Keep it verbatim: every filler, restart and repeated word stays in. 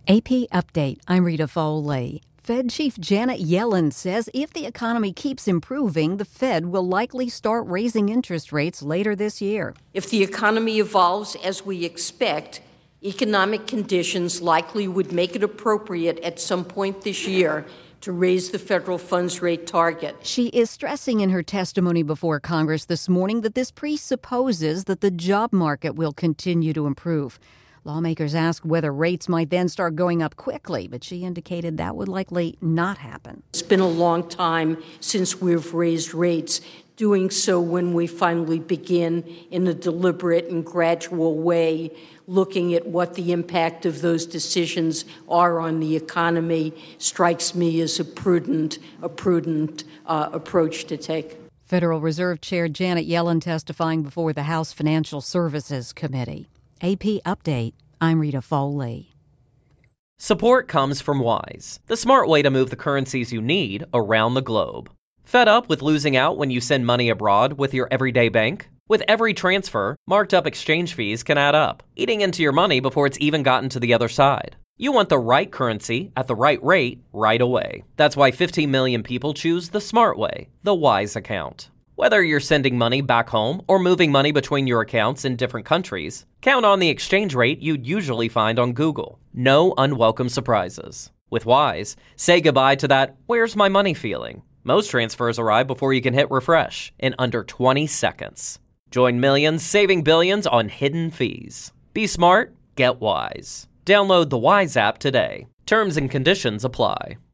A P Update. I'm Rita Foley. Fed Chief Janet Yellen says if the economy keeps improving, the Fed will likely start raising interest rates later this year. If the economy evolves as we expect, economic conditions likely would make it appropriate at some point this year to raise the federal funds rate target. She is stressing in her testimony before Congress this morning that this presupposes that the job market will continue to improve. Lawmakers asked whether rates might then start going up quickly, but she indicated that would likely not happen. It's been a long time since we've raised rates. Doing so when we finally begin in a deliberate and gradual way, looking at what the impact of those decisions are on the economy, strikes me as a prudent, a prudent uh, approach to take. Federal Reserve Chair Janet Yellen testifying before the House Financial Services Committee. A P Update. I'm Rita Foley. Support comes from Wise, the smart way to move the currencies you need around the globe. Fed up with losing out when you send money abroad with your everyday bank? With every transfer, marked up exchange fees can add up, eating into your money before it's even gotten to the other side. You want the right currency at the right rate right away. That's why fifteen million people choose the smart way, the Wise account. Whether you're sending money back home or moving money between your accounts in different countries, count on the exchange rate you'd usually find on Google. No unwelcome surprises. With Wise, say goodbye to that "where's my money" feeling. Most transfers arrive before you can hit refresh in under twenty seconds. Join millions saving billions on hidden fees. Be smart, get Wise. Download the Wise app today. Terms and conditions apply.